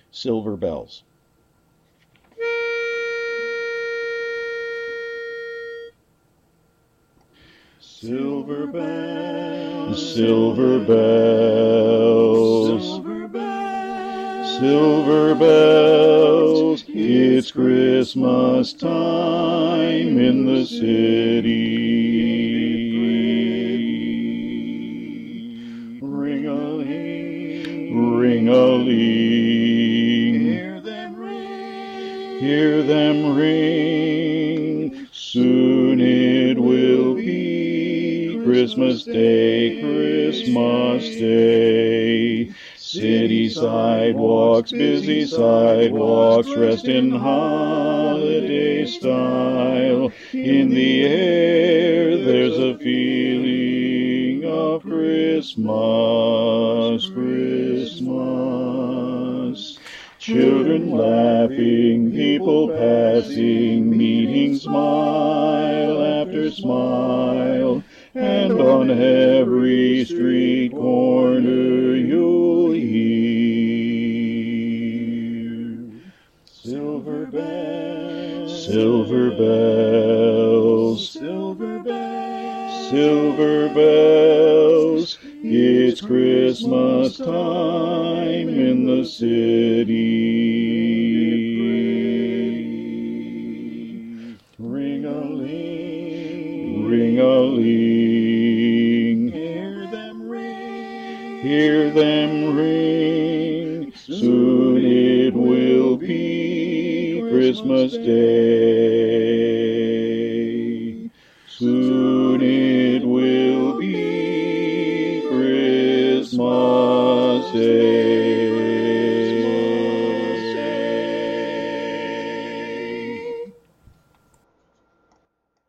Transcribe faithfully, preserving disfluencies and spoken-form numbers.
Silver Bells. Silver bells, silver bells, silver bells, silver bells, it's Christmas time in the city. Ring-a-ling, ring-a-ling, hear them ring, hear them ring, soon it will be Christmas Day, Christmas Day. City sidewalks, busy sidewalks, rest in holiday style. In the air there's a feeling of Christmas, Christmas. Children laughing, people passing, meeting smile after smile. And on every street corner you'll hear silver bells, silver bells, silver bells, silver bells. It's Christmas time in the city. Ring-a-ling, ring-a-ling, hear them ring, hear them ring, soon it will be Christmas Day.